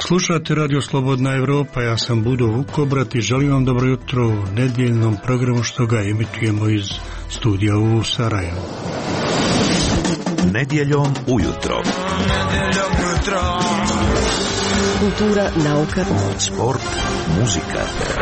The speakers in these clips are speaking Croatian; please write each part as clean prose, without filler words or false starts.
Slušate Radio Slobodna Evropa, ja sam Budo Vukobrat i želim vam dobro jutro u nedjeljnom programu što ga emitujemo iz studija u Sarajevu. Nedjeljom ujutro. Kultura, nauka, sport, muzika.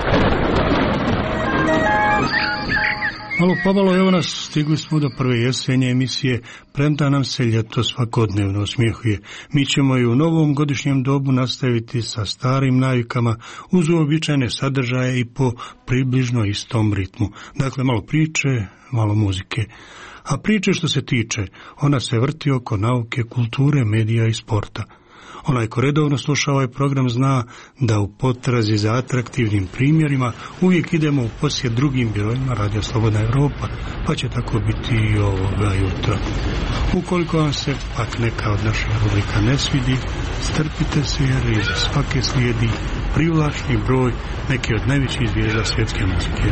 Malo pomalo, evo nas, stigli smo do prve jesenje emisije, premda nam se ljeto svakodnevno osmijehuje. Mi ćemo i u novom godišnjem dobu nastaviti sa starim navikama uz uobičajene sadržaje i po približno istom ritmu. Dakle, malo priče, malo muzike. A priče što se tiče, ona se vrti oko nauke, kulture, medija i sporta. Onaj ko redovno sluša ovaj program zna da u potrazi za atraktivnim primjerima uvijek idemo u posjet drugim birojima Radio Slobodna Evropa, pa će tako biti i ovoga jutra. Ukoliko vam se pak neka od naših rubrika ne svidi, strpite se jer iz svake slijedi privlačni broj neke od najvećih zvijezda svjetske muzike.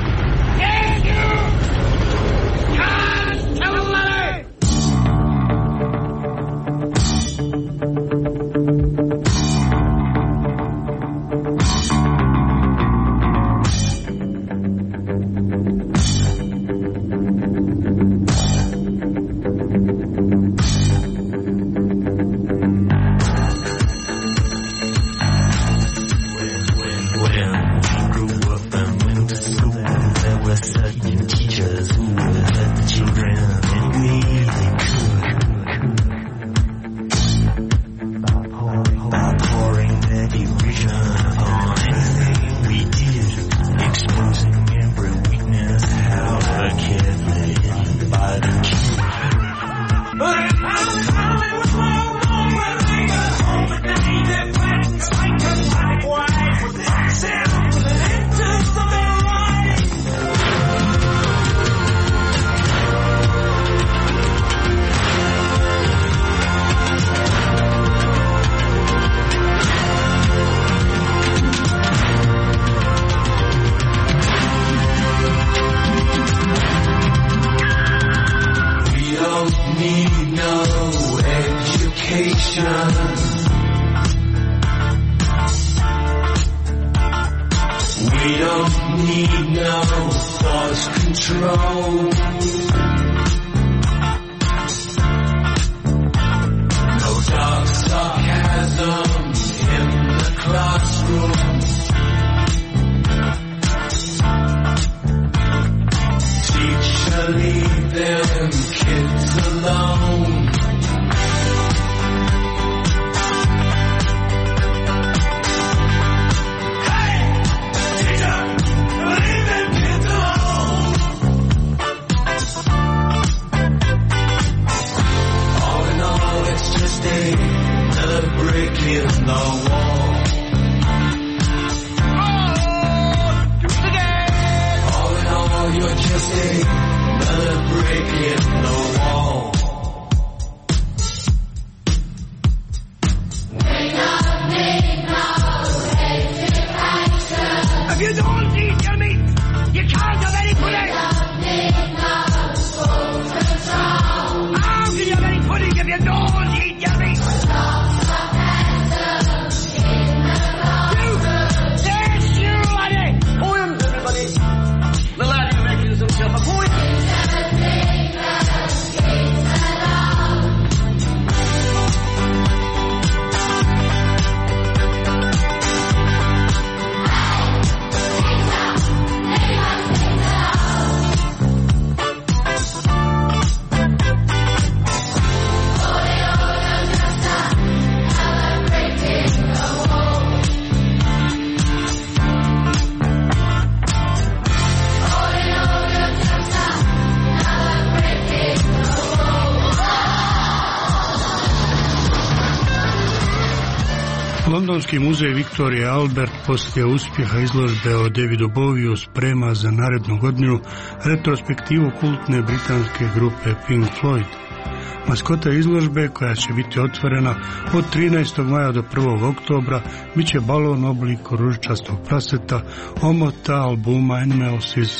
Londonski muzej Victoria Albert poslije uspjeha izložbe o Davidu Bowieu sprema za narednu godinu retrospektivu kultne britanske grupe Pink Floyd. Maskota izložbe, koja će biti otvorena od 13. maja do 1. oktobra, bit će balon obliku ružičastog praseta, omota albuma Animals iz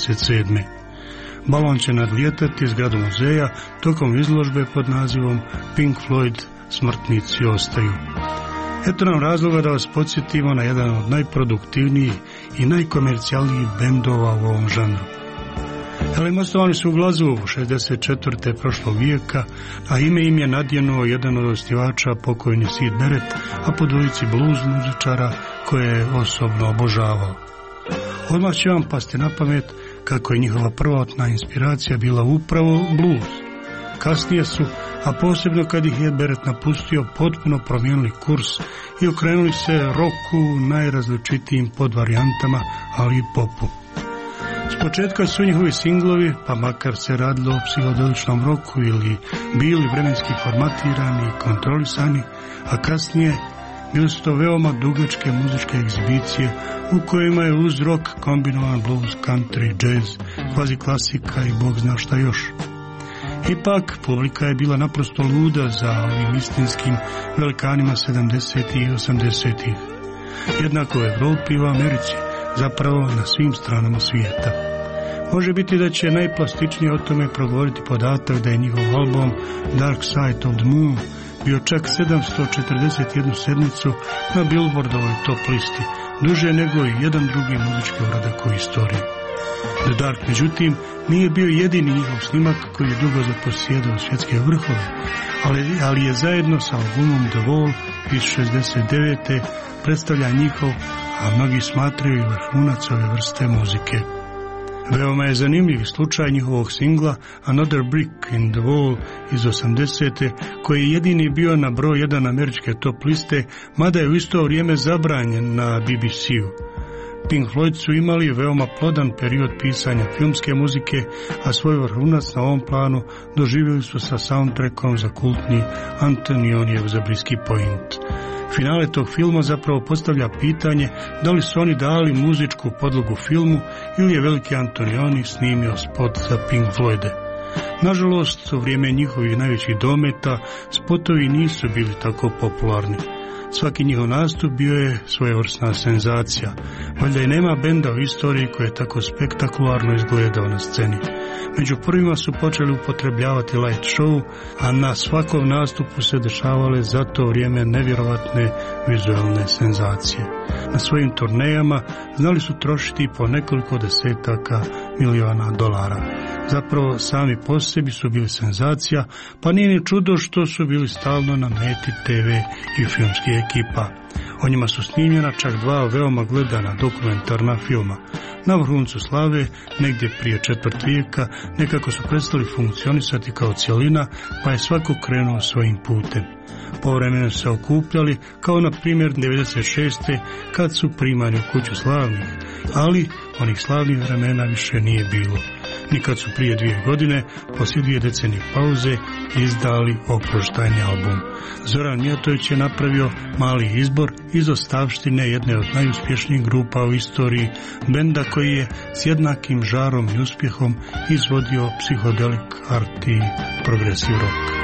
77. Balon će nadlijetati zgradu muzeja tokom izložbe pod nazivom Pink Floyd smrtnici ostaju. Eto nam razloga da vas podsjetimo na jedan od najproduktivnijih i najkomercijalnijih bendova u ovom žanru. Osnovani su u Glasgowu 64. prošlog vijeka, a ime im je nadjenuo jedan od osnivača, pokojni Syd Barrett, a po dvojici blues muzičara koje je osobno obožavao. Odmah će vam pasti na pamet kako je njihova prvotna inspiracija bila upravo blues. Kasnije su, a posebno kad ih je Barrett napustio, potpuno promijenili kurs i okrenuli se rocku najrazličitijim podvarijantama, ali i popu. S početka su njihovi singlovi, pa makar se radilo o psihodeličnom roku ili bili vremenski formatirani i kontrolisani, a kasnije bili su to veoma dugačke muzičke egzibicije u kojima je uz rock kombinovan blues, country, jazz, kvazi klasika i bog zna šta još. Ipak, publika je bila naprosto luda za ovim istinskim velikanima 70. i 80. Jednako u Evropi i u Americi, zapravo na svim stranama svijeta. Može biti da će najplastičnije o tome progovoriti podatak da je njihov album Dark Side of the Moon bio čak 741 sedmicu na Billboardovoj top listi, duže nego i jedan drugi muzički uradak u istoriji. The Dark, međutim, nije bio jedini njihov snimak koji je dugo zaposjedao svjetske vrhove, ali je zajedno sa albumom The Wall iz 69. predstavlja njihov, a mnogi smatraju i vrhunac ove vrste muzike. Veoma je zanimljiv slučaj njihovog singla Another Brick in the Wall iz 80. koji je jedini bio na broj 1 američke top liste, mada je u isto vrijeme zabranjen na BBC-u. Pink Floyd su imali veoma plodan period pisanja filmske muzike, a svoj vrhunac na ovom planu doživjeli su sa soundtrackom za kultni Antonionijev Za bliski point. Finale tog filma zapravo postavlja pitanje da li su oni dali muzičku podlogu filmu ili je veliki Antonioni snimio spot za Pink Floyde. Nažalost, u vrijeme njihovih najvećih dometa spotovi nisu bili tako popularni. Svaki njihov nastup bio je svojevrsna senzacija. Valjda i nema benda u istoriji koji je tako spektakularno izgledao na sceni. Među prvima su počeli upotrebljavati light show, a na svakom nastupu se dešavale za to vrijeme nevjerovatne vizualne senzacije. Na svojim turnejama znali su trošiti po nekoliko desetaka miliona dolara. Zapravo sami po sebi su bili senzacija, pa nije ni čudo što su bili stalno na meti TV i filmskih ekipa. O njima su snimljena čak 2 veoma gledana dokumentarna filma. Na vrhuncu slave, negdje prije četvrt vijeka, nekako su prestali funkcionisati kao cjelina, pa je svako krenuo svojim putem. Povremeno se okupljali, kao na primjer 96. kad su primani u kuću slavnih, ali onih slavnih vremena više nije bilo. Nikad su prije 2 godine, poslije 2 decenije pauze, izdali oproštajni album. Zoran Mijatović je napravio mali izbor iz ostavštine jedne od najuspješnijih grupa u istoriji, benda koji je s jednakim žarom i uspjehom izvodio psihodelik, art i progresiv rock.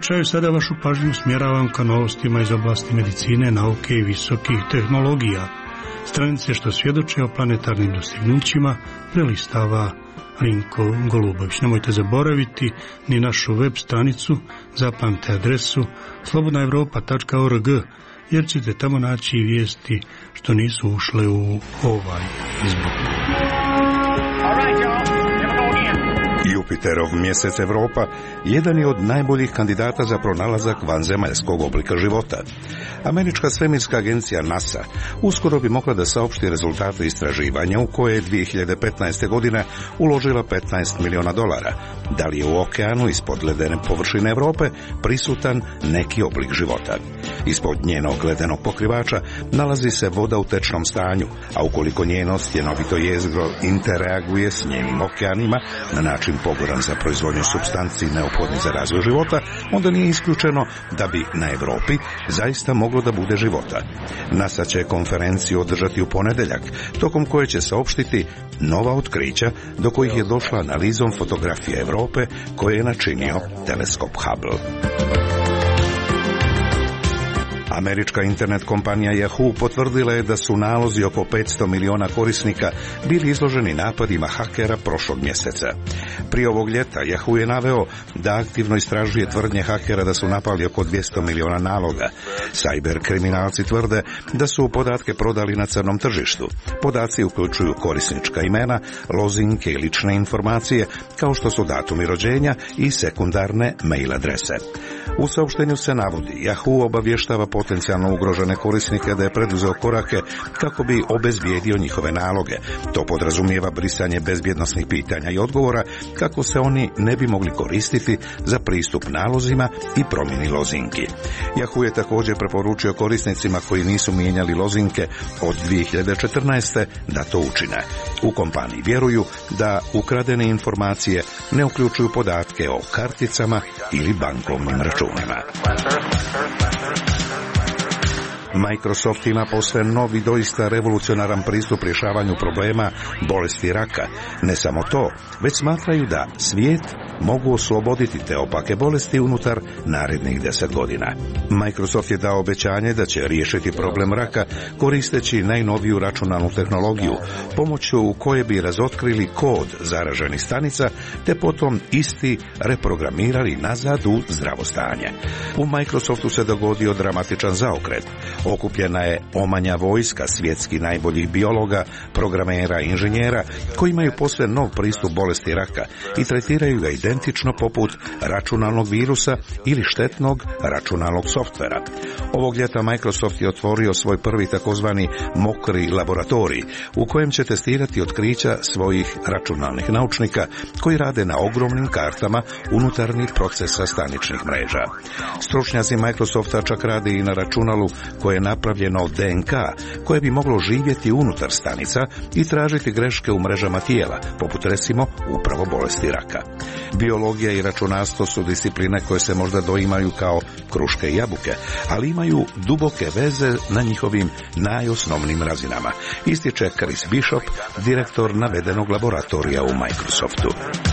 kraju sada vašu pažnju smjeravam ka novostima iz oblasti medicine, nauke i visokih tehnologija. Stranice što svjedoče o planetarnim dostignućima prelistava Rinko Golubović. Nemojte zaboraviti ni našu web stranicu, zapamte adresu slobodnaevropa.org, jer ćete tamo naći vijesti što nisu ušle u ovaj izbor. Jupiterov mjesec Europa jedan je od najboljih kandidata za pronalazak vanzemaljskog oblika života. Američka svemirska agencija NASA uskoro bi mogla da saopšti rezultate istraživanja u koje je 2015. godine uložila $15 miliona. Da li je u okeanu ispod ledene površine Europe prisutan neki oblik života? Ispod njenog ledenog pokrivača nalazi se voda u tečnom stanju, a ukoliko njeno stjenovito jezgro interreaguje s njenim okeanima na način pogodan za proizvodnju supstanci neophodnih za razvoj života, onda nije isključeno da bi na Europi zaista moglo da bude života. NASA će konferenciju održati u ponedjeljak, tokom koje će saopštiti nova otkrića do kojih je došla analizom fotografije Europe koje je načinio teleskop Hubble. Američka internet kompanija Yahoo potvrdila je da su nalozi oko 500 miliona korisnika bili izloženi napadima hakera prošlog mjeseca. Prije ovog ljeta Yahoo je naveo da aktivno istražuje tvrdnje hakera da su napali oko 200 miliona naloga. Cyber kriminalci tvrde da su podatke prodali na crnom tržištu. Podaci uključuju korisnička imena, lozinke i lične informacije, kao što su datumi rođenja i sekundarne mail adrese. U saopštenju se navodi, Yahoo obavještava potencijalno ugrožene korisnike da je preduzeo korake kako bi obezbijedio njihove naloge. To podrazumijeva brisanje bezbjednosnih pitanja i odgovora kako se oni ne bi mogli koristiti za pristup nalozima i promjeni lozinki. Yahoo je također preporučio korisnicima koji nisu mijenjali lozinke od 2014. da to učine. U kompaniji vjeruju da ukradene informacije ne uključuju podatke o karticama ili bankovnim računima. Microsoft ima posve novi, doista revolucionaran pristup rješavanju problema bolesti raka. Ne samo to, već smatraju da svijet mogu osloboditi te opake bolesti unutar narednih 10 godina. Microsoft je dao obećanje da će riješiti problem raka koristeći najnoviju računalnu tehnologiju, pomoću koje bi razotkrili kod zaraženih stanica, te potom isti reprogramirali nazad u zdravo stanje. U Microsoftu se dogodio dramatičan zaokret. Okupljena je omanja vojska svjetski najboljih biologa, programera i inženjera koji imaju posve nov pristup bolesti raka i tretiraju ga identično poput računalnog virusa ili štetnog računalnog softvera. Ovog ljeta Microsoft je otvorio svoj prvi takozvani mokri laboratorij u kojem će testirati otkrića svojih računalnih naučnika koji rade na ogromnim kartama unutarnjih procesa staničnih mreža. Stručnjaci Microsofta čak rade i na računalu koje je napravljeno od DNK, koje bi moglo živjeti unutar stanica i tražiti greške u mrežama tijela, poput recimo upravo bolesti raka. Biologija i računarstvo su discipline koje se možda doimaju kao kruške i jabuke, ali imaju duboke veze na njihovim najosnovnijim razinama, ističe Chris Bishop, direktor navedenog laboratorija u Microsoftu.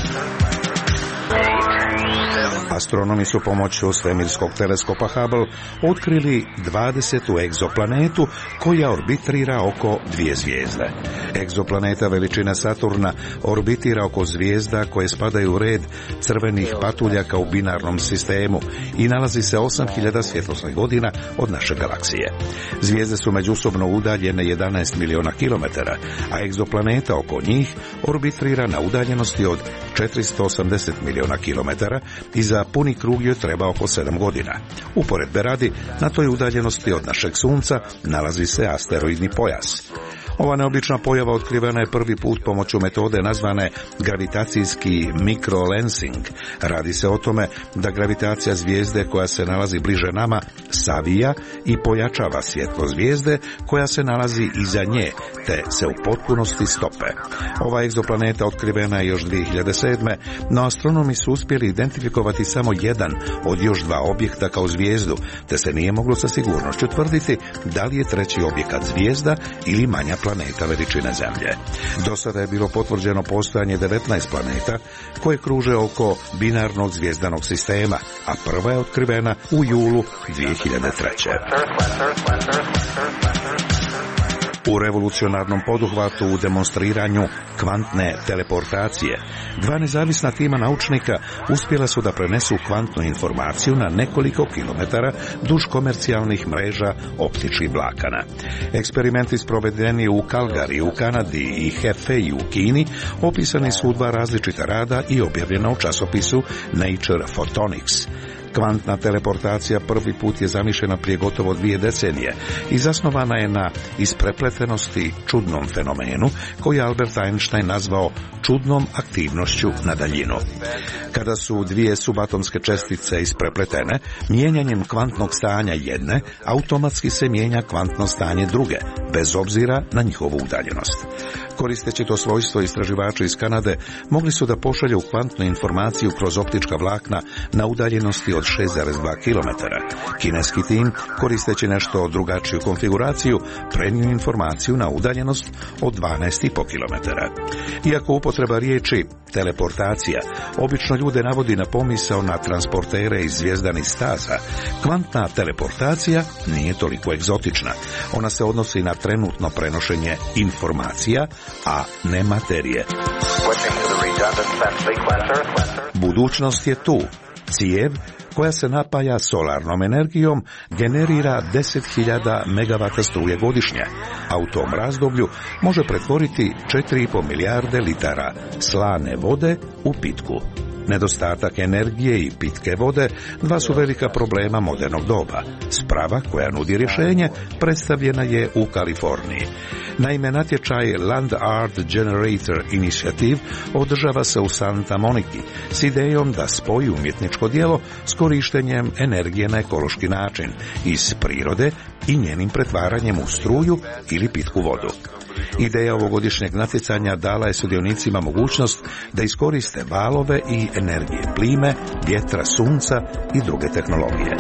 Astronomi su pomoću svemirskog teleskopa Hubble otkrili 20. egzoplanetu koja orbitrira oko dvije zvijezde. Egzoplaneta veličine Saturna orbitira oko zvijezda koje spadaju u red crvenih patuljaka u binarnom sistemu i nalazi se 8000 svjetlosnih godina od naše galaksije. Zvijezde su međusobno udaljene 11 miliona kilometara, a egzoplaneta oko njih orbitrira na udaljenosti od 480 miliona kilometara i za puni krug joj treba oko 7 godina. Uporedbe radi, na toj udaljenosti od našeg Sunca nalazi se asteroidni pojas. Ova neobična pojava otkrivena je prvi put pomoću metode nazvane gravitacijski mikrolensing. Radi se o tome da gravitacija zvijezde koja se nalazi bliže nama savija i pojačava svjetlo zvijezde koja se nalazi iza nje, te se u potpunosti stope. Ova egzoplaneta otkrivena je još 2007. no astronomi su uspjeli identifikovati samo jedan od još dva objekta kao zvijezdu, te se nije moglo sa sigurnošću tvrditi da li je treći objekat zvijezda ili manja planeta veličine Zemlje. Do sada je bilo potvrđeno postojanje 19 planeta koje kruže oko binarnog zvijezdanog sistema, a prva je otkrivena u julu 2003. U revolucionarnom poduhvatu u demonstriranju kvantne teleportacije, dva nezavisna tima naučnika uspjela su da prenesu kvantnu informaciju na nekoliko kilometara duž komercijalnih mreža optičkih vlakana. Eksperimenti sprovedeni u Calgary u Kanadi i Hefei u Kini opisani su u dva različita rada i objavljena u časopisu Nature Photonics. Kvantna teleportacija prvi put je zamišljena prije gotovo 2 decenije i zasnovana je na isprepletenosti čudnom fenomenu koji je Albert Einstein nazvao čudnom aktivnošću na daljinu. Kada su dvije subatomske čestice isprepletene, mijenjanjem kvantnog stanja jedne, automatski se mijenja kvantno stanje druge, bez obzira na njihovu udaljenost. Koristeći to svojstvo, istraživači iz Kanade mogli su da pošalju kvantnu informaciju kroz optička vlakna na udaljenosti od 6,2 km. Kineski tim, koristeći nešto drugačiju konfiguraciju, prenio informaciju na udaljenost od 12,5 km. Iako upotreba riječi teleportacija obično ljude navodi na pomisao na transportere iz zvjezdanih staza, kvantna teleportacija nije toliko egzotična. Ona se odnosi na trenutno prenošenje informacija, a ne materije. Budućnost je tu. Cijev koja se napaja solarnom energijom generira 10.000 MW struje godišnje, a u tom razdoblju može pretvoriti 4,5 milijarde litara slane vode u pitku. Nedostatak energije i pitke vode dva su velika problema modernog doba. Sprava koja nudi rješenje predstavljena je u Kaliforniji. Naime, natječaj Land Art Generator Initiative održava se u Santa Moniki s idejom da spoji umjetničko djelo s korištenjem energije na ekološki način iz prirode i njenim pretvaranjem u struju ili pitku vodu. Ideja ovogodišnjeg natjecanja dala je sudionicima mogućnost da iskoriste valove i energije plime, vjetra, sunca i druge tehnologije.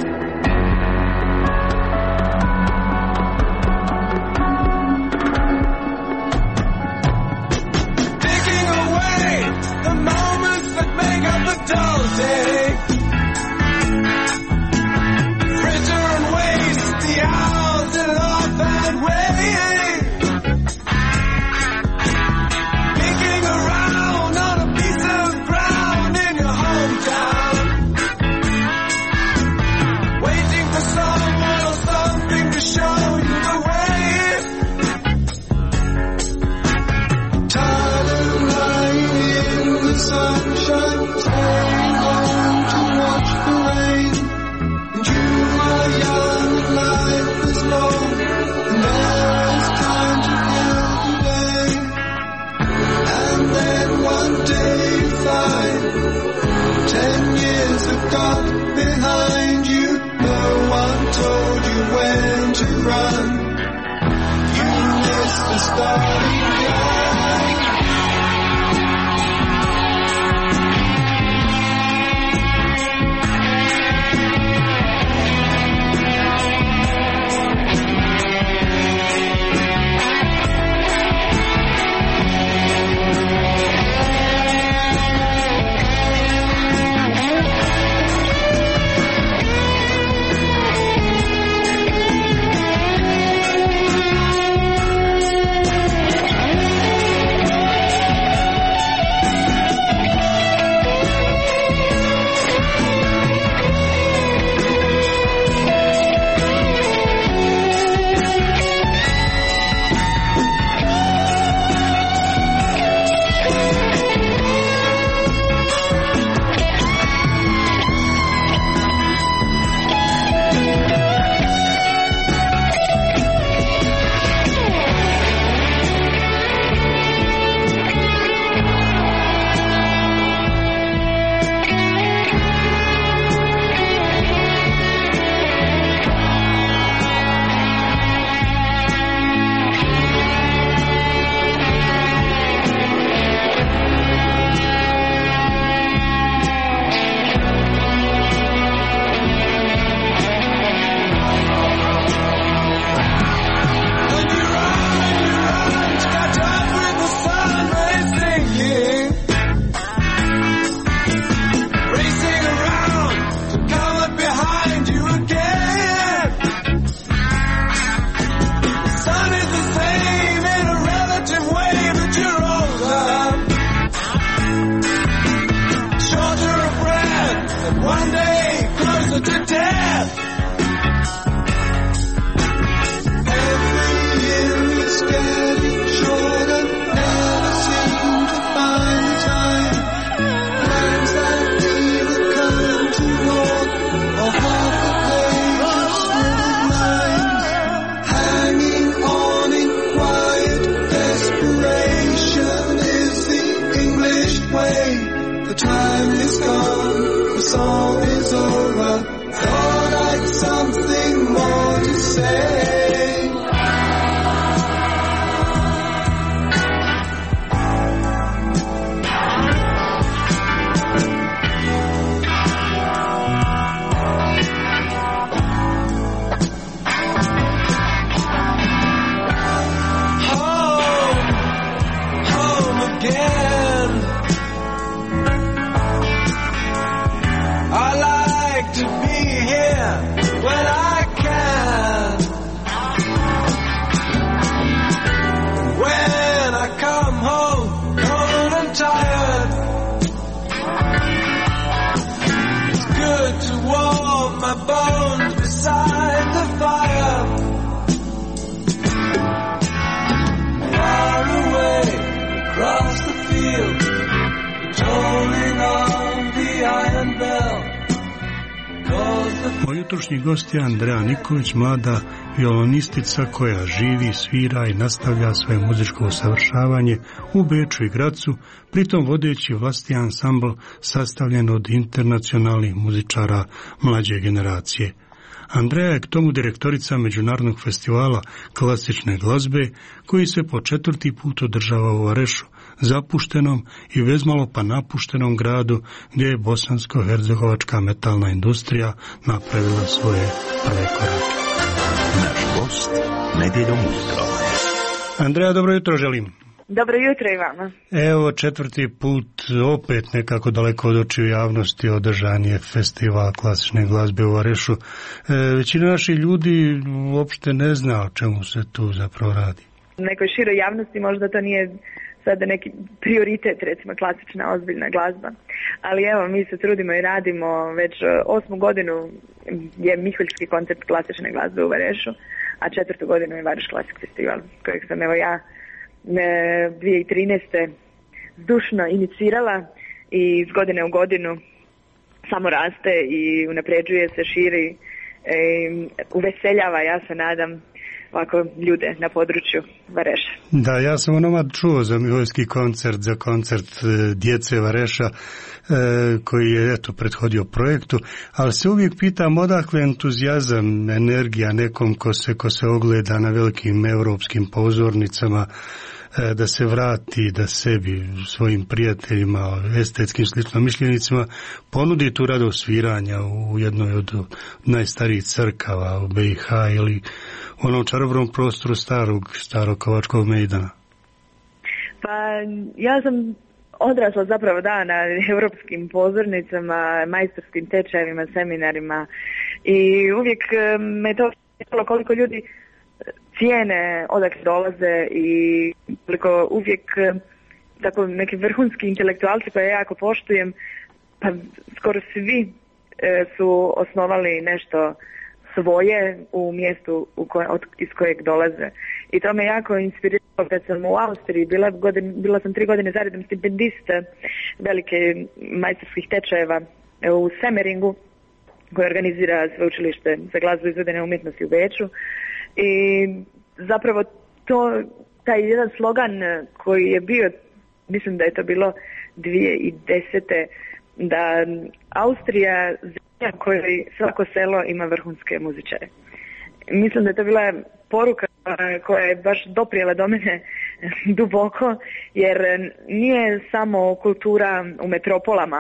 jutrošnji gost je Andreja Nikolić, mlada violonistica koja živi, svira i nastavlja svoje muzičko usavršavanje u Beču i Gracu, pritom vodeći vlastiti ansambl sastavljen od internacionalnih muzičara mlađe generacije. Andreja je k tomu direktorica Međunarodnog festivala klasične glazbe koji se po 4. put održava u Varešu, zapuštenom i vezmalo pa napuštenom gradu gdje je bosansko-hercegovačka metalna industrija napravila svoje prve korake. Naš gost nedjeljom ujutro. Andreja, dobro jutro želim. Dobro jutro i vama. Evo 4. put opet nekako daleko od očiju javnosti održan je festival klasične glazbe u Varešu. Većina naših ljudi uopšte ne zna o čemu se tu zapravo radi. Nekoj široj javnosti možda to nije sada neki prioritet, recimo klasična ozbiljna glazba. Ali evo, mi se trudimo i radimo, već 8. godinu je Miholjski koncert klasične glazbe u Varešu, a 4. godinu je Vareš Klasik festival, kojeg sam evo ja 2013. zdušno inicirala i iz godine u godinu samo raste i unapređuje se, širi, uveseljava, ja se nadam, ovako ljude na području Vareša. Da, ja sam onomad čuo za Miholjski koncert, za koncert djece Vareša koji je eto prethodio projektu, ali se uvijek pitam odakle entuzijazam, energija nekom ko se ogleda na velikim europskim pozornicama, da se vrati, da sebi, svojim prijateljima, estetskim sličnomišljenicima ponudi tu radost sviranja u jednoj od najstarijih crkava u BiH ili u onom čarobnom prostoru starog Kovačkog mejdana. Pa ja sam odrasla zapravo na europskim pozornicama, majstorskim tečajevima, seminarima i uvijek me to pitalo koliko ljudi cijene odakle dolaze i koliko uvijek tako neki vrhunski intelektualci koje ja jako poštujem, pa skoro svi su osnovali nešto svoje u mjestu iz kojeg dolaze. I to me jako inspiriralo kad sam u Austriji, bila sam 3 godine zaredom stipendist velike majstorskih tečajeva u Semmeringu, koje organizira sveučilište za glazbu i izvedene umjetnosti u Beču. I zapravo taj jedan slogan koji je bio, mislim da je to bilo 2010. da Austrija zemlja kojoj svako selo ima vrhunske muzičare. Mislim da je to bila poruka koja je baš doprijela do mene duboko, jer nije samo kultura u metropolama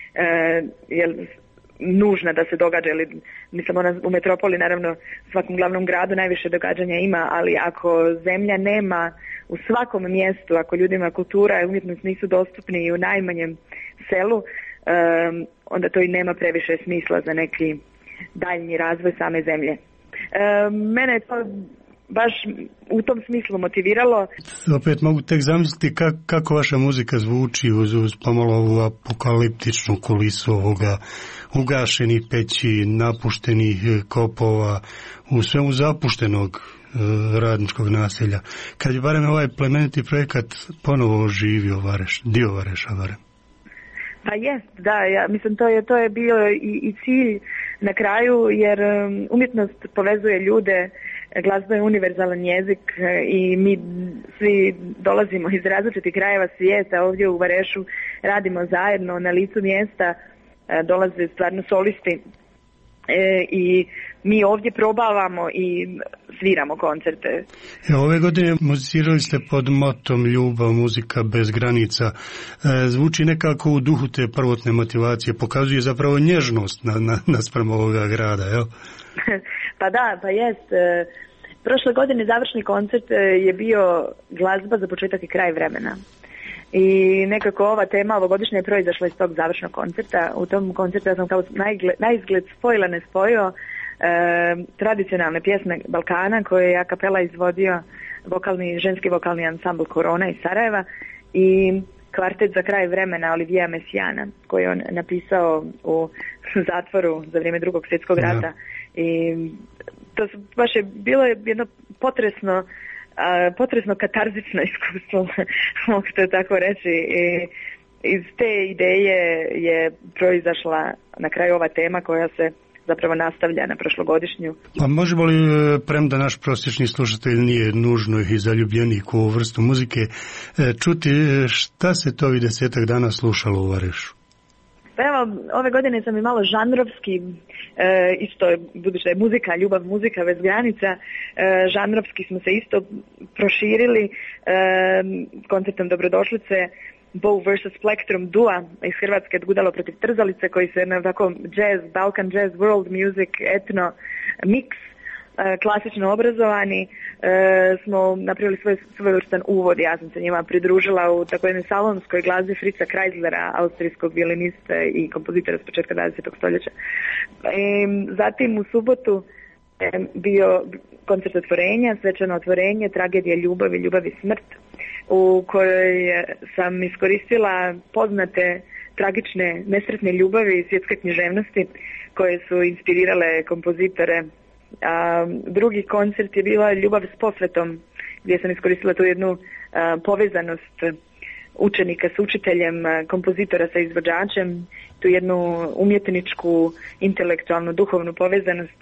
nužna da se događa, ili mislim u metropoli naravno u svakom glavnom gradu najviše događanja ima, ali ako zemlja nema u svakom mjestu, ako ljudima kultura i umjetnost nisu dostupni i u najmanjem selu, onda to i nema previše smisla za neki daljnji razvoj same zemlje. Mene je to baš u tom smislu motiviralo. Opet mogu tek zamisliti kako vaša muzika zvuči uz pomalo ovu apokaliptičnu kulisu ovoga ugašenih peći, napuštenih kopova, u svemu zapuštenog radničkog naselja. Kad je barem ovaj plemeniti projekat ponovo oživio Vareš, dio Vareša barem. Pa jest, da, ja mislim to je bio i cilj na kraju, jer umjetnost povezuje ljude, glazba je univerzalan jezik i mi svi dolazimo iz različitih krajeva svijeta, ovdje u Varešu radimo zajedno na licu mjesta, dolaze stvarno solisti i mi ovdje probavamo i sviramo koncerte. Ove godine muzicirali ste pod motom Ljubav, muzika bez granica. Zvuči nekako u duhu te prvotne motivacije, pokazuje zapravo nježnost naspram ovoga grada, jel? Pa da, pa jest. Prošle godine završni koncert je bio glazba za početak i kraj vremena. I nekako ova tema ovogodišnja je proizašla iz tog završnog koncerta. U tom koncertu ja sam kao naizgled spojila nespojivo tradicionalne pjesme Balkana koje je a kapela izvodio ženski vokalni ansambl Korona iz Sarajeva i kvartet za kraj vremena Olivija Mesijana koji je on napisao u zatvoru za vrijeme Drugog svjetskog rata. I to baš je bilo jedno potresno katarzično iskustvo, mogu to tako reći. I iz te ideje je proizašla na kraju ova tema koja se zapravo nastavlja na prošlogodišnju. Pa možemo li, premda naš prosječni slušatelj nije nužno i zaljubljenik u ovu vrstu muzike, čuti šta se to ovih 10 dana slušalo u Varešu? Pa evo, ove godine sam i malo žanrovski, isto budući da je muzika, ljubav muzika bez granica, žanrovski smo se isto proširili koncertom dobrodošlice Bow vs. Plektrum Dua iz Hrvatske Gudalo protiv Trzalice, koji se na tako jazz, Balkan jazz, world music, etno mix, klasično obrazovani, smo napravili svoj vrstan uvod. Ja sam se njima pridružila u tako jednoj salonskoj glazbi Fritza Kreislera, austrijskog violinista i kompozitora s početka 20. stoljeća. Zatim u subotu bio koncert otvorenja, svečano otvorenje, tragedija ljubavi, ljubav i smrt, u kojoj sam iskoristila poznate tragične, nesretne ljubavi i svjetske književnosti koje su inspirirale kompozitore. Drugi koncert je bila Ljubav s posvetom, gdje sam iskoristila tu jednu povezanost učenika s učiteljem, kompozitora sa izvođačem, tu jednu umjetničku, intelektualnu, duhovnu povezanost.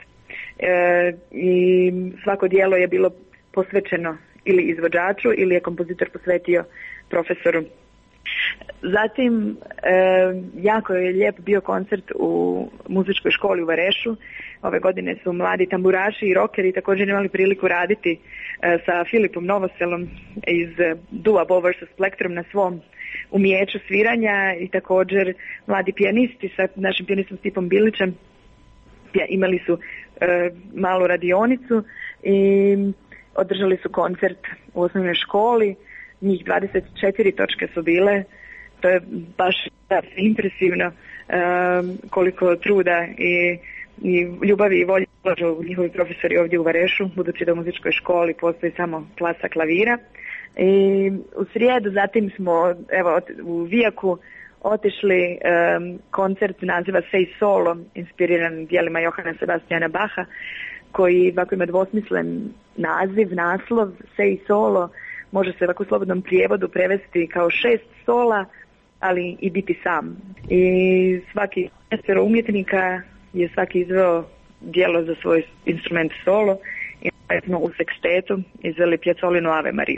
I svako dijelo je bilo posvećeno ili izvođaču ili je kompozitor posvetio profesoru. Zatim, jako je lijep bio koncert u muzičkoj školi u Varešu. Ove godine su mladi tamburaši i rokeri također imali priliku raditi sa Filipom Novoselom iz Dua Bow vs. Plektrum na svom umijeću sviranja i također mladi pijanisti sa našim pijanistom Stipom Bilićem imali su malu radionicu i održali su koncert u osnovnoj školi. Njih 24 točke su bile. To je baš impresivno koliko truda i ljubavi i volje ulažu njihovi profesori ovdje u Varešu, budući da u muzičkoj školi postoji samo klasa klavira. I u srijedu zatim smo u Vijaku otišli koncert naziva Sei Solo, inspiriran dijelima Johana Sebastiana Bacha, koji ovako ima dvosmislen naslov Sei Solo, može se ovako u slobodnom prijevodu prevesti kao 6 sola, ali i biti sam. I svaki umjetnika je svaki izveo dijelo za svoj instrument solo i smo u sekstetu izveli Piazzolinu Ave Mariju.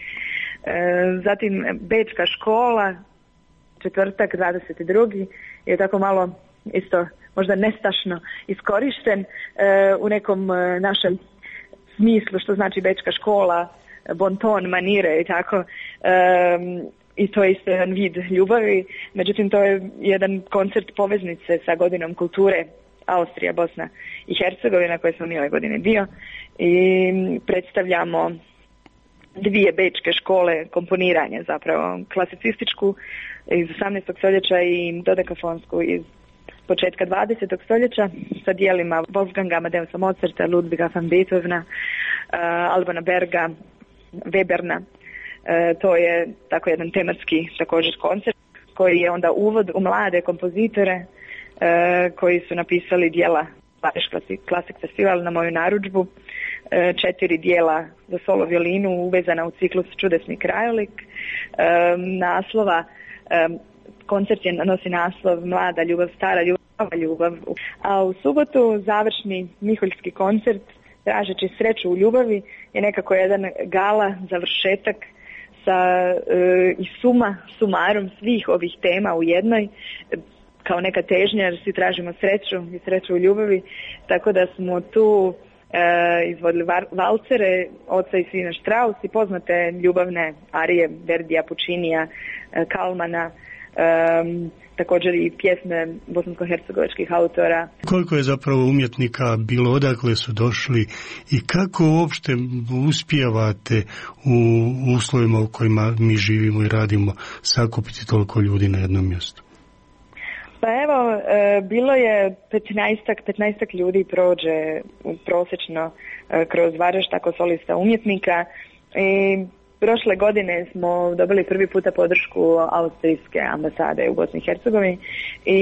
Zatim Bečka škola, četvrtak 22. je tako malo isto možda nestašno iskorišten u nekom našem smislu što znači Bečka škola, bonton, manire i tako. I to je isto jedan vid ljubavi. Međutim, to je jedan koncert poveznice sa godinom kulture Austrija, Bosna i Hercegovina, koje smo mi ove godine dio. I predstavljamo dvije bečke škole komponiranja, zapravo klasicističku iz 18. stoljeća i dodekafonsku iz početka 20. stoljeća sa dijelima Wolfganga Amadeusa Mozarta, Ludwiga van Beethovena, Albana Berga, Weberna. To je tako jedan tematski također koncert koji je onda uvod u mlade kompozitore koji su napisali dijela Vareš Classic Festival na moju narudžbu, 4 dijela za solo violinu uvezana u ciklus Čudesni krajolik. Naslova koncert nosi naslov Mlada ljubav, stara ljubav, nova ljubav. A u subotu završni miholjski koncert Tražeći sreću u ljubavi je nekako jedan gala, završetak sa i sumarom svih ovih tema u jednoj, kao neka težnja jer svi tražimo sreću i sreću u ljubavi, tako da smo tu izvodili valcere Oca i sina Strauss i poznate ljubavne arije Verdija, Pučinija, Kalmana, također i pjesme bosansko-hercegovačkih autora. Koliko je zapravo umjetnika bilo, odakle su došli i kako uopšte uspijevate u uslovima u kojima mi živimo i radimo sakupiti toliko ljudi na jednom mjestu? Pa evo, bilo je 15 ljudi prođe prosječno kroz Vareš, tako solista umjetnika. I prošle godine smo dobili prvi puta podršku austrijske ambasade u Bosni i Hercegovini i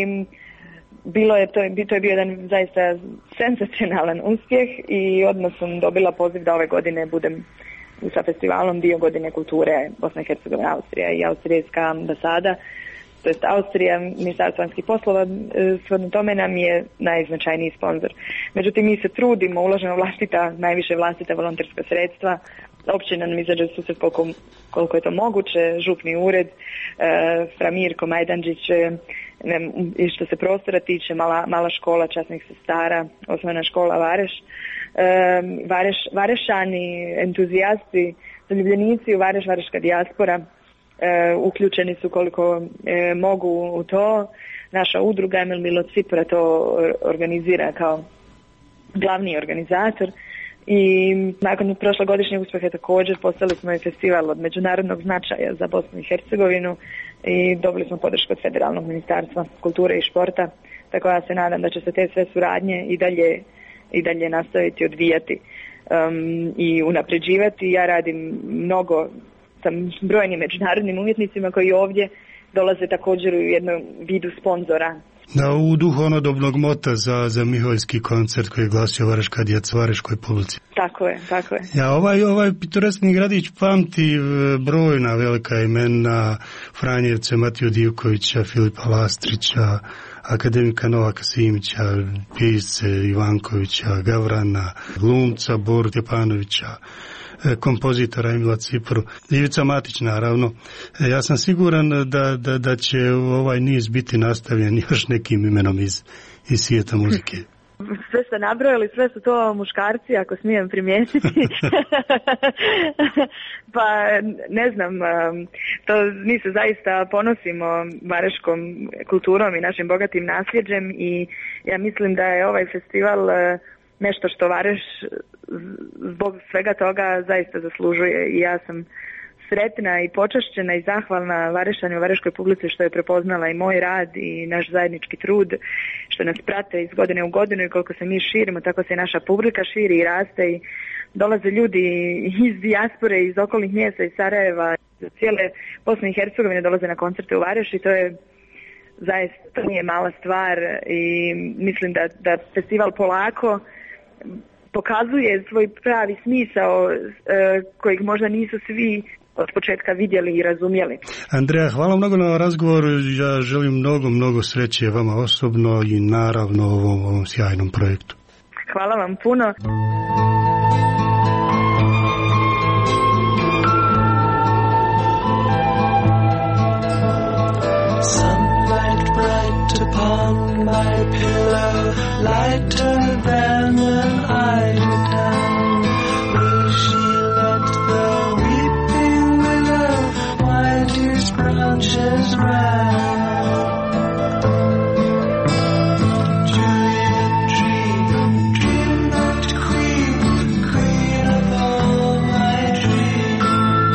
to je bio jedan zaista senzacionalan uspjeh i odmah sam dobila poziv da ove godine budem sa festivalom dio godine kulture Bosna i Hercegovina, Austrija i austrijska ambasada to jest Austrija, Ministarstvo vanjskih poslova, shodno tome nam je najznačajniji sponzor. Međutim, mi se trudimo, ulažemo najviše vlastita volonterska sredstva, općina nam izađe susret koliko je to moguće, župni ured, fra Mirko Majdanđić, i što se prostora tiče, mala škola časnih sestara, osnovna škola Varešani, entuzijasti, zaljubljenici u Vareška dijaspora, uključeni su koliko mogu u to. Naša udruga Emil Milo Cipra to organizira kao glavni organizator. I nakon prošlogodišnjeg uspjeha također postali smo i festival od međunarodnog značaja za Bosnu i Hercegovinu i dobili smo podršku od Federalnog ministarstva kulture i športa, tako ja se nadam da će se te sve suradnje i dalje nastaviti odvijati i unapređivati. Ja radim mnogo sa brojnim međunarodnim umjetnicima koji ovdje dolaze također u jednom vidu sponzora. Da, u duhu onodobnog mota za Miholjski koncert koji je glasio Vareška djeca Vareškoj publici. Tako je. Ja, ovaj pitoreskni gradić pamti brojna velika imena Franjevce, Matiju Divkovića, Filipa Lastrića, akademika Novaka Simića, pisce Ivankovića, Gavrana, glumca Boru Tjepanovića, kompozitora Emila Cipru, Ivica Matić naravno. Ja sam siguran da će ovaj niz biti nastavljen još nekim imenom iz svijeta muzike. Sve ste nabrojali, sve su to muškarci, ako smijem primijetiti. Pa ne znam, mi se zaista ponosimo vareškom kulturom i našim bogatim nasljeđem i ja mislim da je ovaj festival nešto što Vareš zbog svega toga zaista zaslužuje i ja sam sretna i počašćena i zahvalna Varešanju, Vareškoj publici što je prepoznala i moj rad i naš zajednički trud, što nas prate iz godine u godinu i koliko se mi širimo, tako se i naša publika širi i raste i dolaze ljudi iz dijaspore, iz okolnih mjesta, iz Sarajeva, iz cijele Bosne i Hercegovine dolaze na koncerte u Vareš i to je zaista, to nije mala stvar i mislim da festival polako pokazuje svoj pravi smisao kojeg možda nisu svi od početka vidjeli i razumjeli. Andreja, hvala mnogo na razgovoru. Ja želim mnogo sreće vama osobno i naravno ovom sjajnom projektu. Hvala vam puno. Sunlight bright upon my pillow, lighter than an eider down. Will she let the weeping willow wind his branches round? Juliet, dream not queen of all my dreams.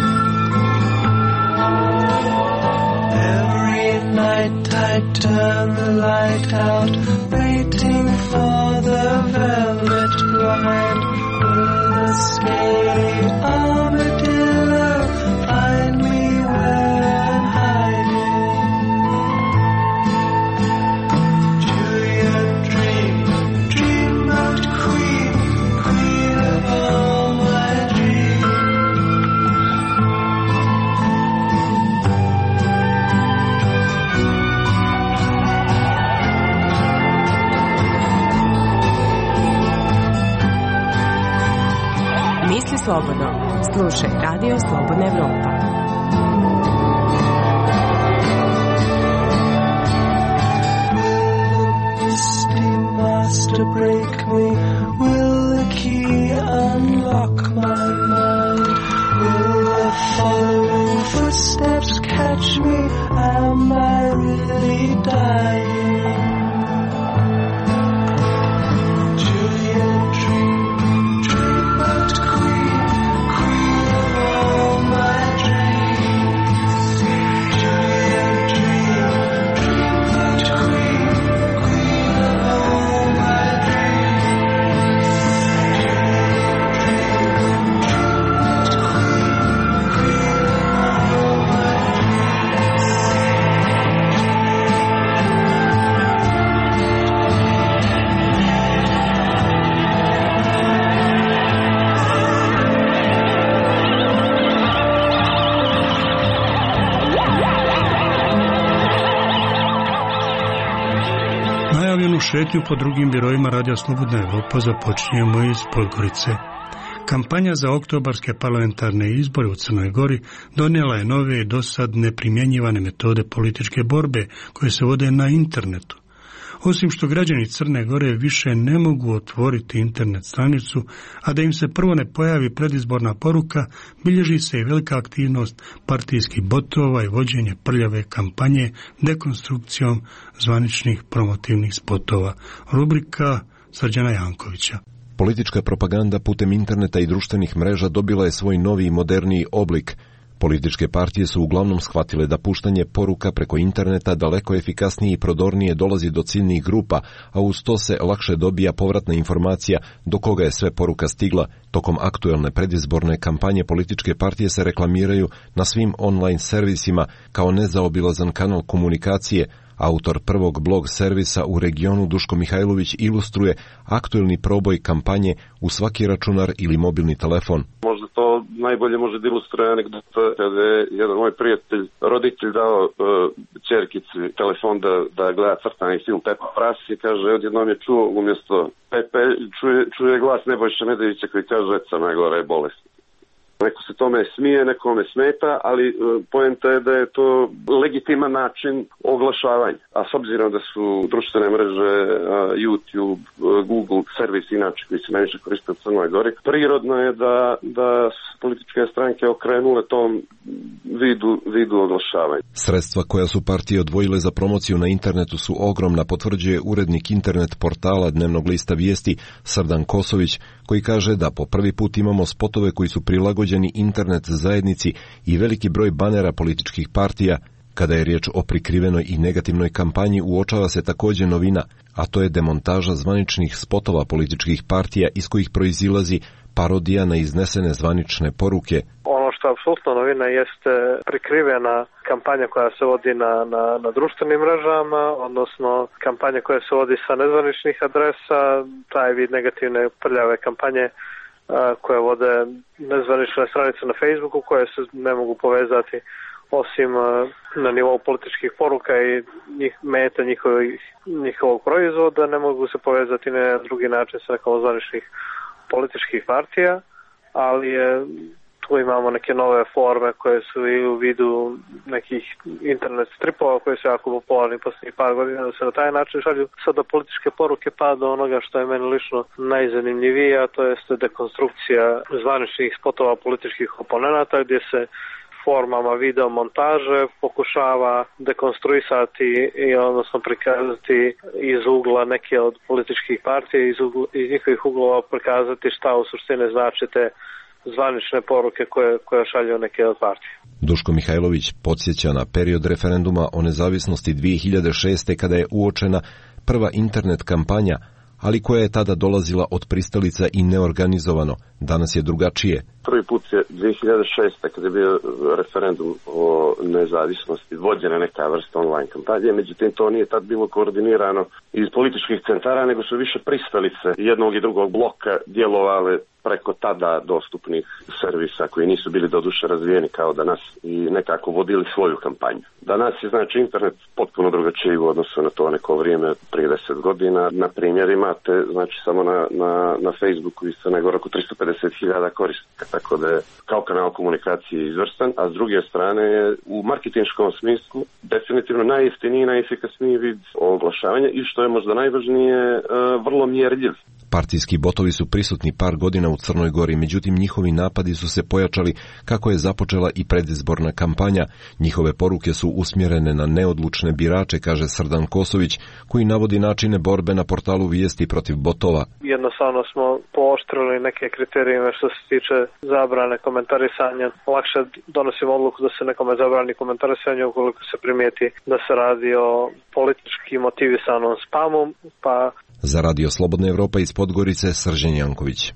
Every night I turn the light out, waiting for the velvet blind. Will the scaly armadillo find me where I'm hiding? Julia, dream not queen of all my dreams. Misli slobodno. Slušaj Radio Slobodna Evropa. Misty master break me? Will the key unlock my mind? Will the following footsteps catch me? Am I really dying? Julia, dream not queen of all my dreams. Julia, dream not queen of all my dreams. Julia, dream not queen of all my dreams. Šetnju po drugim biroima Radija Slobodna Evropa započinjemo iz Podgorice. Kampanja za oktobarske parlamentarne izbore u Crnoj Gori donijela je nove i dosad neprimjenjivane metode političke borbe koje se vode na internetu. Osim što građani Crne Gore više ne mogu otvoriti internet stranicu, a da im se prvo ne pojavi predizborna poruka, bilježi se i velika aktivnost partijskih botova i vođenje prljave kampanje dekonstrukcijom zvaničnih promotivnih spotova. Rubrika Srđana Jankovića. Politička propaganda putem interneta i društvenih mreža dobila je svoj novi i moderniji oblik. Političke partije su uglavnom shvatile da puštanje poruka preko interneta daleko efikasnije i prodornije dolazi do ciljnih grupa, a uz to se lakše dobija povratna informacija do koga je sve poruka stigla. Tokom aktuelne predizborne kampanje političke partije se reklamiraju na svim online servisima kao nezaobilazan kanal komunikacije. Autor prvog blog servisa u regionu Duško Mihajlović ilustruje aktuelni proboj kampanje u svaki računar ili mobilni telefon. Možda to najbolje može da ilustruje anegdota kada je jedan moj prijatelj, roditelj dao ćerkici telefon da gleda crtani film Pepa Pras i kaže, odjednom je čuo umjesto Pepe, čuje glas Nebojša Nedevića koji kaže, Crna Gora je bolest. Neko se tome smije, nekome smeta, ali poenta je da je to legitiman način oglašavanja. A s obzirom da su društvene mreže, YouTube, Google, servis inače koji se najviše koriste u Crnoj Gori, prirodno je da političke stranke okrenule tom vidu oglašavanja. Sredstva koja su partije odvojile za promociju na internetu su ogromna, potvrđuje urednik internet portala dnevnog lista Vijesti Srdan Kosović, koji kaže da po prvi put imamo spotove koji su prilagođeni internet zajednici i veliki broj banera političkih partija. Kada je riječ o prikrivenoj i negativnoj kampanji, uočava se također novina, a to je demontaža zvaničnih spotova političkih partija iz kojih proizilazi parodija na iznesene zvanične poruke. Ono što je apsolutno novina jeste prikrivena kampanja koja se vodi na društvenim mrežama, odnosno kampanja koja se vodi sa nezvaničnih adresa, taj vid negativne prljave kampanje koje vode nezvanične stranice na Facebooku koje se ne mogu povezati osim na nivou političkih poruka i meta njihovog proizvoda, ne mogu se povezati na drugi način sa nekom zvaničnih političkih partija, ali tu imamo neke nove forme koje su i u vidu nekih internet stripova koji su jako popularni posljednjih par godina, da se na taj način šalju sada političke poruke pa do onoga što je meni lično najzanimljivije, a to jeste dekonstrukcija zvaničnih spotova političkih oponenata gdje se formama video montaže pokušava dekonstruisati i odnosno prikazati iz ugla neke od političkih partija, iz njihovih uglova prikazati šta u suštini znači te zvanične poruke koje šalju neke od partije. Duško Mihajlović podsjeća na period referenduma o nezavisnosti 2006. kada je uočena prva internet kampanja, ali koja je tada dolazila od pristalica i neorganizovano. Danas je drugačije. Prvi put je 2006. kada je bio referendum o nezavisnosti vođena neka vrsta online kampanje, međutim to nije tad bilo koordinirano iz političkih centara, nego su više pristalice jednog i drugog bloka djelovale preko tada dostupnih servisa koji nisu bili doduše razvijeni kao danas i nekako vodili svoju kampanju. Danas je znači internet potpuno drugačiji u odnosu na to neko vrijeme prije 10 godina. Na primjer imate znači samo na Facebooku i Crne Gore oko 350.000 korisnika, tako da je kao kanal komunikacije izvrstan, a s druge strane je u marketinškom smislu definitivno najjeftiniji i najefikasniji vid oglašavanja i što je možda najvažnije vrlo mjerljiv. Partijski botovi su prisutni par godina u Crnoj Gori, međutim njihovi napadi su se pojačali kako je započela i predizborna kampanja. Njihove poruke su usmjerene na neodlučne birače, kaže Srdan Kosović, koji navodi načine borbe na portalu Vijesti protiv botova. Jednostavno smo pooštrili neke kriterije što se tiče zabrane komentarisanja. Lakše donosimo odluku da se nekome zabrani komentarisanje ukoliko se primijeti da se radi o politički motivisanom spamu, pa za Radio Slobodna Evropa iz Podgorice Srđan Janković.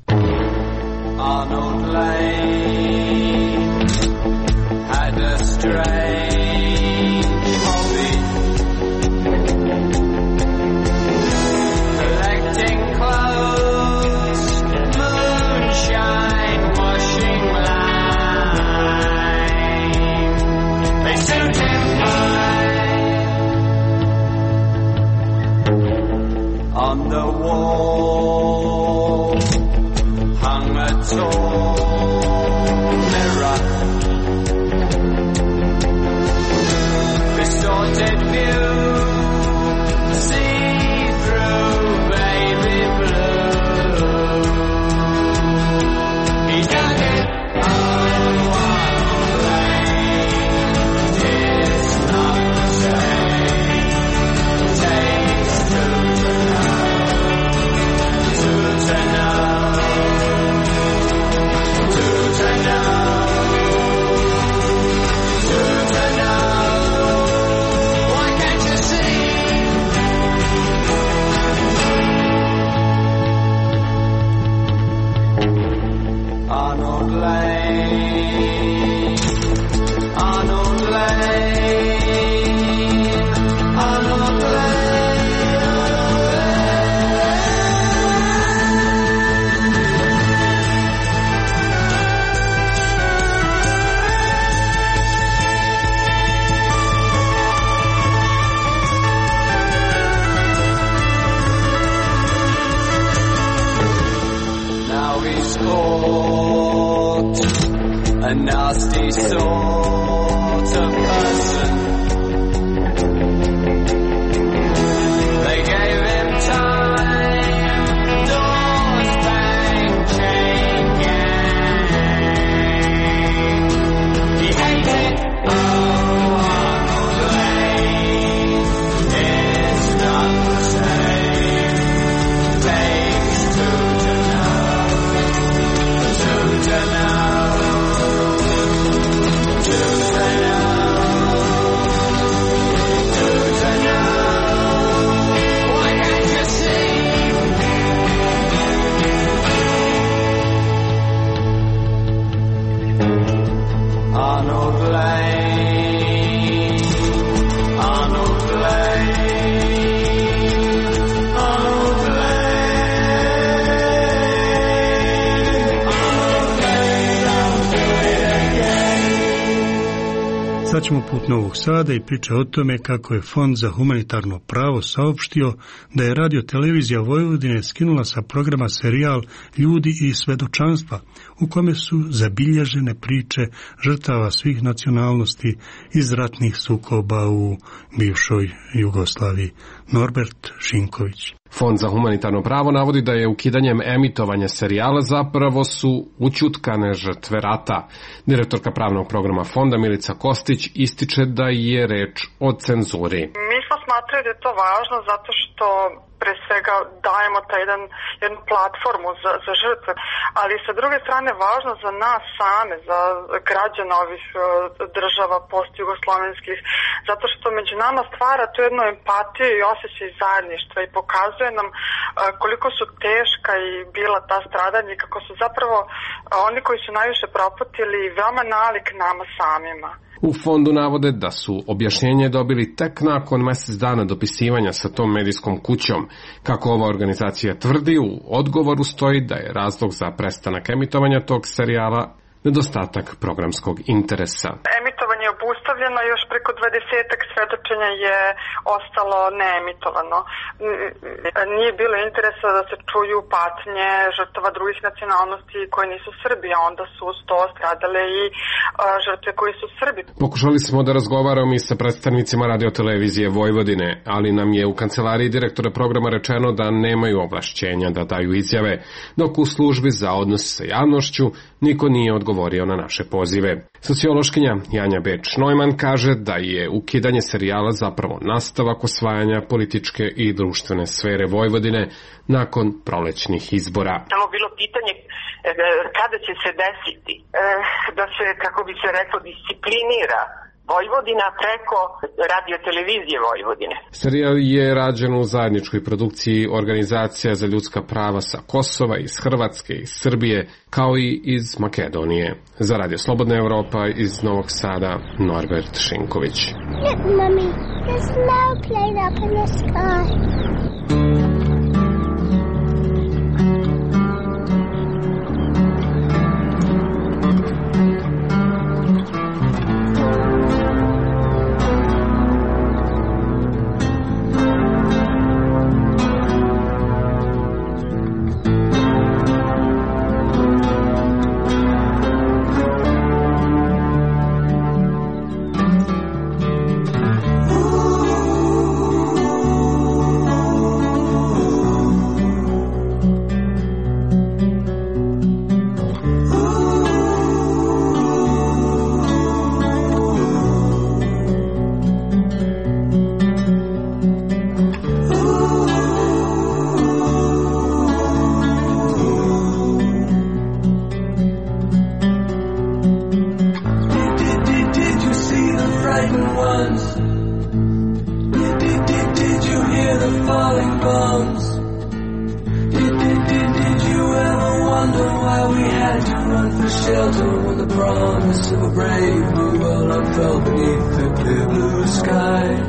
tall mirror. Distorted view, see through baby blue. He dug it on one lane. It's not the same. Takes two to know. Why can't you see? Arnold Lane, Arnold Lane, Arnold Now he's caught, a nasty sort of person. They gave him time, doors bang, chain gang. He hated, Arnold Lane. It's not the same. Takes two to know. To know. Why can't you see? Arnold Lane, Arnold Lane, Arnold Lane, Arnold Lane, I'll do it again. Sad ćemo put Novog Sada i priča o tome kako je Fond za humanitarno pravo saopštio da je Radio-televizija Vojvodine skinula sa programa serijal Ljudi i svedočanstva, u kome su zabilježene priče žrtava svih nacionalnosti iz ratnih sukoba u bivšoj Jugoslaviji. Norbert Šinković. Fond za humanitarno pravo navodi da je ukidanjem emitovanja serijala zapravo su ućutkane žrtve rata. Direktorka pravnog programa fonda Milica Kostić ističe da je reč o cenzuri. Mi smo smatrali da je to važno zato što pre svega dajemo taj jednu platformu za žrtve, ali sa druge strane važno za nas same, za građana ovih država postjugoslovenskih, zato što među nama stvara tu jednu empatiju i osjećaj zajedništva i pokazuje nam koliko su teška i bila ta stradanja i kako su zapravo oni koji su najviše propatili veoma nalik nama samima. U fondu navode da su objašnjenje dobili tek nakon mjesec dana dopisivanja sa tom medijskom kućom. Kako ova organizacija tvrdi, u odgovoru stoji da je razlog za prestanak emitovanja tog serijala nedostatak programskog interesa. Emitovanje je obustavljeno, još preko 20-ak svedočenja je ostalo neemitovano. Nije bilo interesa da se čuju patnje žrtava drugih nacionalnosti koji nisu Srbi, a onda su uz to stradale i žrtve koji su Srbi. Pokušali smo da razgovaramo i sa predstavnicima Radio-televizije Vojvodine, ali nam je u kancelariji direktora programa rečeno da nemaju ovlašćenja da daju izjave, dok u službi za odnos sa javnošću niko nije odgovorio na naše pozive. Sociološkinja Janja Beč-Neumann kaže da je ukidanje serijala zapravo nastavak osvajanja političke i društvene sfere Vojvodine nakon prolećnih izbora. Samo bilo pitanje kada će se desiti da se, kako bi se reklo, disciplinira Vojvodina preko Radio-televizije Vojvodine. Serijal je rađen u zajedničkoj produkciji Organizacija za ljudska prava sa Kosova, iz Hrvatske, iz Srbije, kao i iz Makedonije. Za Radio Slobodna Evropa iz Novog Sada, Norbert Šinković. Look, Mommy, there's snow plane up in the sky. run for shelter when the promise of a brave new world unfurled beneath the clear blue sky.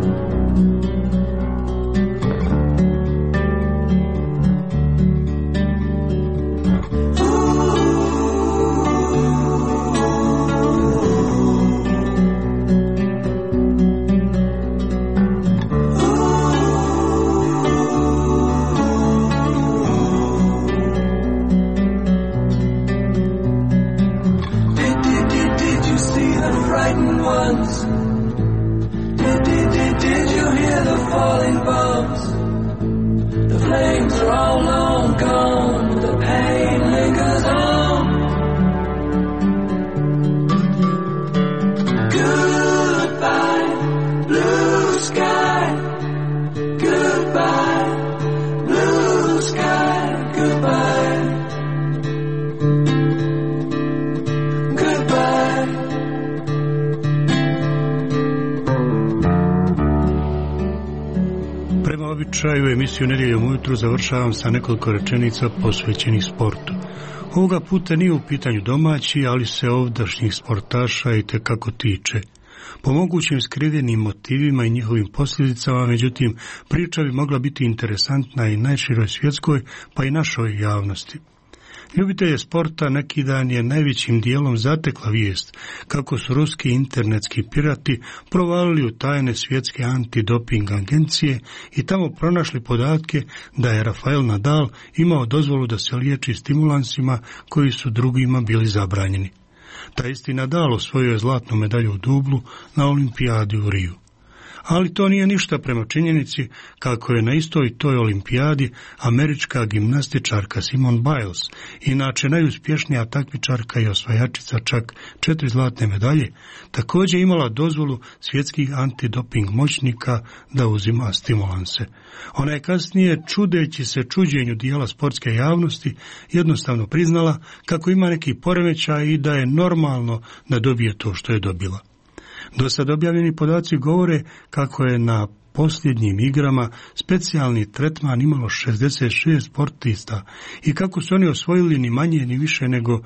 Emisiju Nedjeljom ujutru završavam sa nekoliko rečenica posvećenih sportu. Ovoga puta nije u pitanju domaći, ali se ovdašnjih sportaša i tekako tiče. Po mogućim skrivenim motivima i njihovim posljedicama, međutim, priča bi mogla biti interesantna i najširoj svjetskoj, pa i našoj javnosti. Ljubitelje sporta neki dan je najvećim dijelom zatekla vijest kako su ruski internetski pirati provalili u tajne svjetske antidoping agencije i tamo pronašli podatke da je Rafael Nadal imao dozvolu da se liječi stimulansima koji su drugima bili zabranjeni. Taj isti Nadal osvojio je zlatnu medalju u dublu na olimpijadi u Riju. Ali to nije ništa prema činjenici kako je na istoj toj olimpijadi američka gimnastičarka Simone Biles, inače najuspješnija takmičarka i osvajačica čak 4 zlatne medalje, također imala dozvolu svjetskih antidoping moćnika da uzima stimulanse. Ona je kasnije, čudeći se čuđenju dijela sportske javnosti, jednostavno priznala kako ima neki poremećaj i da je normalno da dobije to što je dobila. Do sad objavljeni podaci govore kako je na posljednjim igrama specijalni tretman imalo 66 sportista i kako su oni osvojili ni manje ni više nego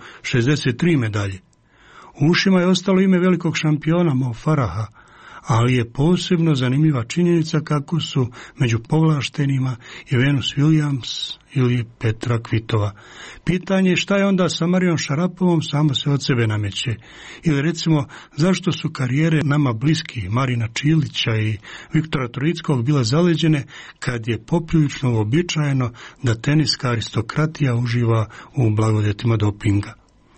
63 medalje. U ušima je ostalo ime velikog šampiona Mo Faraha, ali je posebno zanimljiva činjenica kako su među povlaštenima i Venus Williams ili Petra Kvitova. Pitanje šta je onda sa Marijom Šarapovom samo se od sebe nameće. Ili recimo zašto su karijere nama bliski Marina Čilića i Viktora Troickog bile zaleđene kad je poprilično uobičajeno da teniska aristokratija uživa u blagodetima dopinga.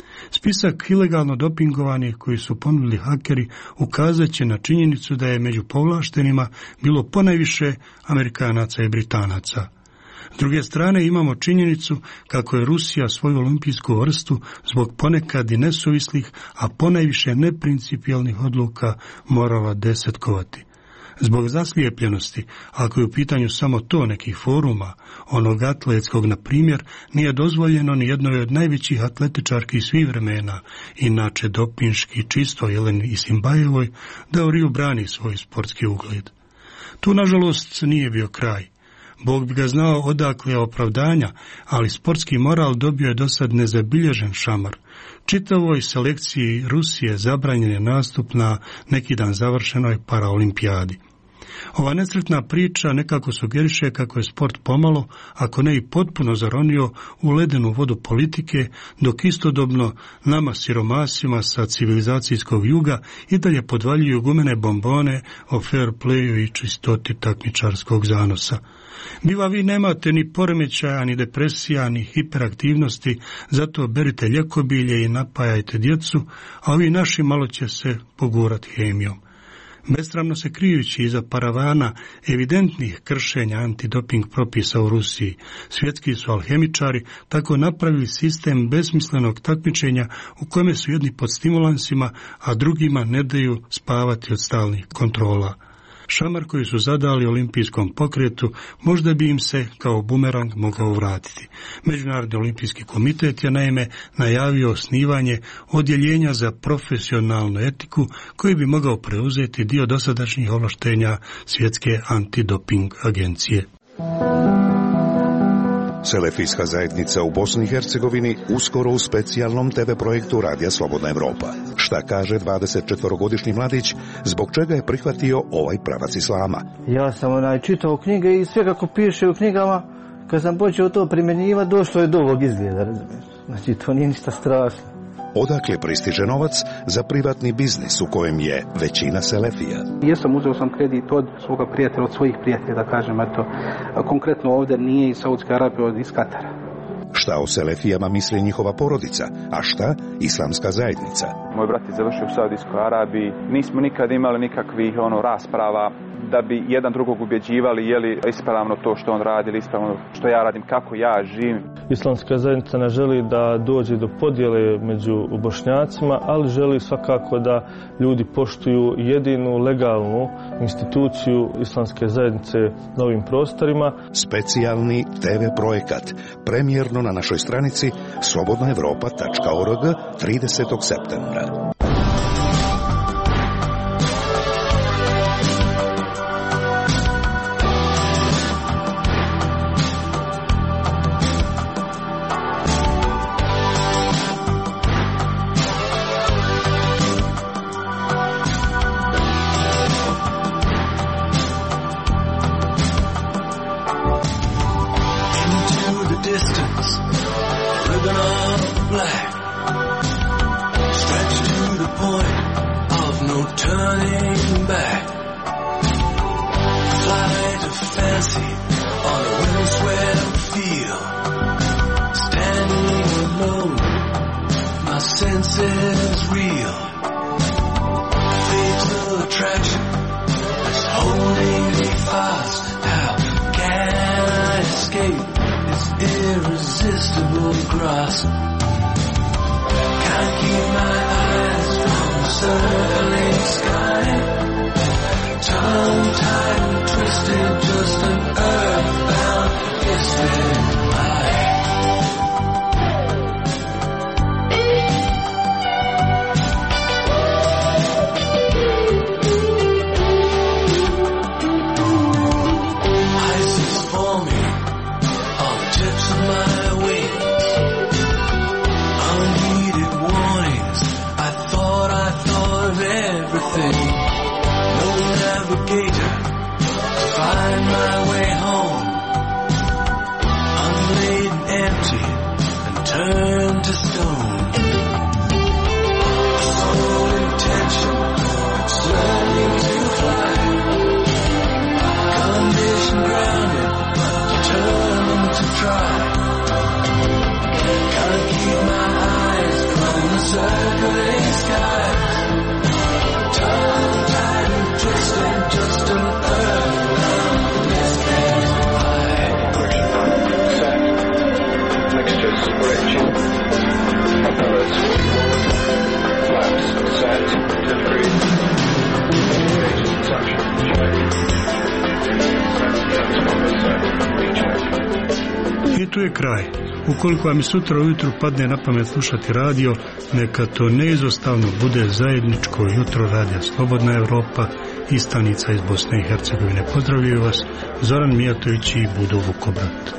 Spisak ilegalno dopingovanih koji su ponudili hakeri ukazat će na činjenicu da je među povlaštenima bilo ponajviše Amerikanaca i Britanaca. S druge strane imamo činjenicu kako je Rusija svoju olimpijsku vrstu zbog ponekad i nesuvislih, a ponajviše neprincipijelnih odluka morala desetkovati. Zbog zaslijepljenosti, ako je u pitanju samo to nekih foruma, onog atletskog, na primjer, nije dozvoljeno ni jednoj od najvećih atletičarki svih vremena, inače dopinški čisto Jeleni Isimbajevoj, da u Riju brani svoj sportski ugled. Tu, nažalost, nije bio kraj. Bog bi ga znao odakle opravdanja, ali sportski moral dobio je dosad nezabilježen šamar. Čitavoj selekciji Rusije zabranjen je nastup na neki dan završenoj paraolimpijadi. Ova nesretna priča nekako sugeriše kako je sport pomalo, ako ne i potpuno zaronio u ledenu vodu politike, dok istodobno nama siromasima sa civilizacijskog juga i dalje podvaljuju gumene bombone o fair playu i čistoti takmičarskog zanosa. Biva vi nemate ni poremećaja, ni depresija, ni hiperaktivnosti, zato berite ljekobilje i napajajte djecu, a ovi naši malo će se pogurati hemijom. Besramno se krijući iza paravana evidentnih kršenja antidoping propisa u Rusiji, svjetski su alhemičari tako napravili sistem besmislenog takmičenja u kome su jedni pod stimulansima, a drugima ne daju spavati od stalnih kontrola. Šamar koji su zadali olimpijskom pokretu možda bi im se kao bumerang mogao vratiti. Međunarodni olimpijski komitet je naime najavio osnivanje odjeljenja za profesionalnu etiku koji bi mogao preuzeti dio dosadašnjih ovlaštenja Svjetske antidoping agencije. Selefijska zajednica u Bosni i Hercegovini uskoro u specijalnom TV projektu Radija Slobodna Evropa. Šta kaže 24-godišnji mladić, zbog čega je prihvatio ovaj pravac islama? Ja sam čitao knjige i sve kako piše u knjigama, kad sam počeo to primjenjivati, došlo je do ovog izgleda, razumiješ? Znači, to nije ništa strašno. Odakle pristiže novac za privatni biznis u kojem je većina selefija? Uzeo sam kredit od svoga prijatelja, od svojih prijatelja, da kažem, konkretno ovdje nije iz Saudske Arabije, iz Katara. Šta o selefijama misli njihova porodica, a šta islamska zajednica? Moj brat je završio u Saudijskoj Arabiji, nismo nikad imali nikakvih rasprava da bi jedan drugog ubjeđivali je li ispravno to što on radi ili ispravno što ja radim, kako ja živim. Islamska zajednica ne želi da dođe do podjele među Bošnjacima, ali želi svakako da ljudi poštuju jedinu legalnu instituciju Islamske zajednice na ovim prostorima. Specijalni TV projekat, premijerno na našoj stranici slobodnaevropa.org 30. septembra. I tu je kraj. Ukoliko vam sutra ujutru padne na pamet slušati radio, neka to neizostavno bude zajedničko jutro Radija Slobodna Evropa i stanica iz Bosne i Hercegovine. Pozdravljaju vas Zoran Mijatović i Budo Vukobrat.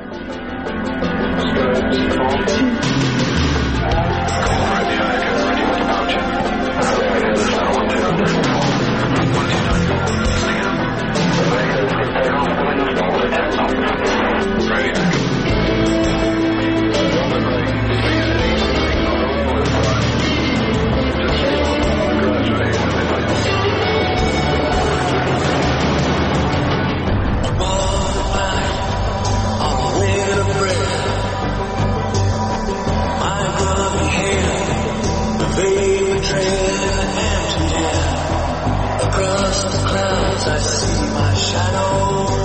Across the clouds I see my shadow.